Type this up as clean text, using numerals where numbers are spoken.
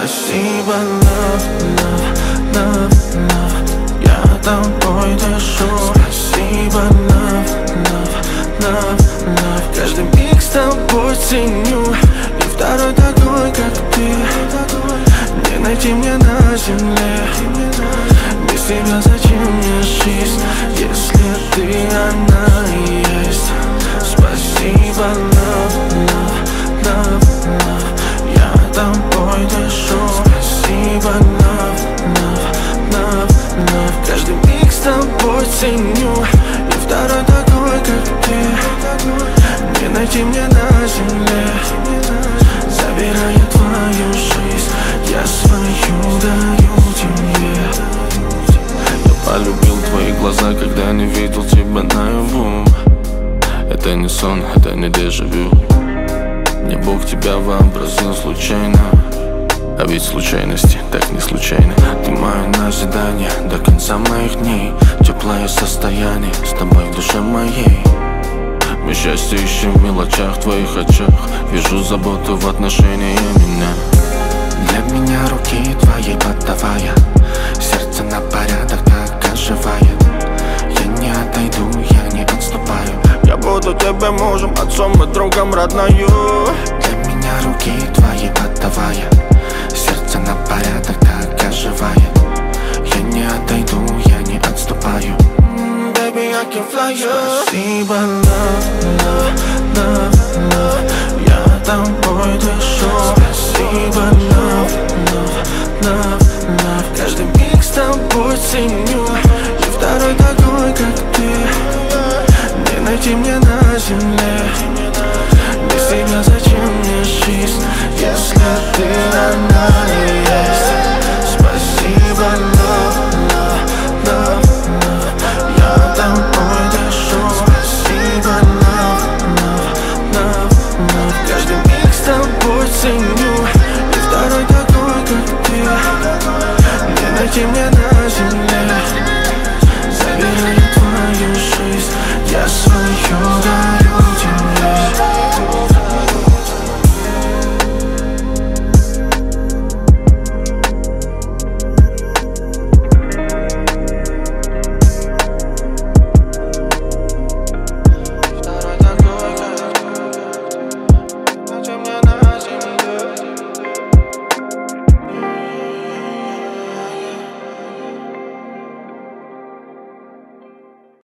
Спасибо, love, love, love, love. Я тобой дышу. Спасибо, love, love, love, love. Каждый миг с тобой ценю. И второй такой, как ты, не найти мне на земле. Без тебя зачем мне жизнь, если ты она и есть? Спасибо, love, love, love, love. Я тобой дышу. Спасибо, love, love, love, love. Каждый миг с тобой ценю. И второй такой, как ты, не найти мне на земле. Забирая твою жизнь, я свою даю тебе. Я полюбил твои глаза, когда не видел тебя наяву. Это не сон, это не дежавю. Мне Бог тебя вообразил случайно. А ведь случайности так не случайны. Ты мое назидание до конца моих дней. Теплое состояние с тобой в душе моей. Мы счастье ищем в мелочах, в твоих очах. Вижу заботу в отношении меня. Для меня руки твои подавая, сердце на порядок так оживает. Я не отойду, я не отступаю. Я буду тебе мужем, отцом и другом родною. Для меня руки твои подавая, сердце на порядок так оживает. Я не отойду, я не отступаю. Baby, I can fly you. Спасибо, love, love, love, love. Я тобой дышу. Спасибо, love, love, love, love. Каждый миг с тобой ценю. И второй такой, как